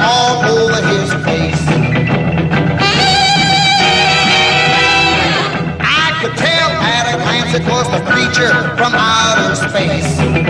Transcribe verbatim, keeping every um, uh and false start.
all over his face. I could tell at a glance it was the preacher from outer space.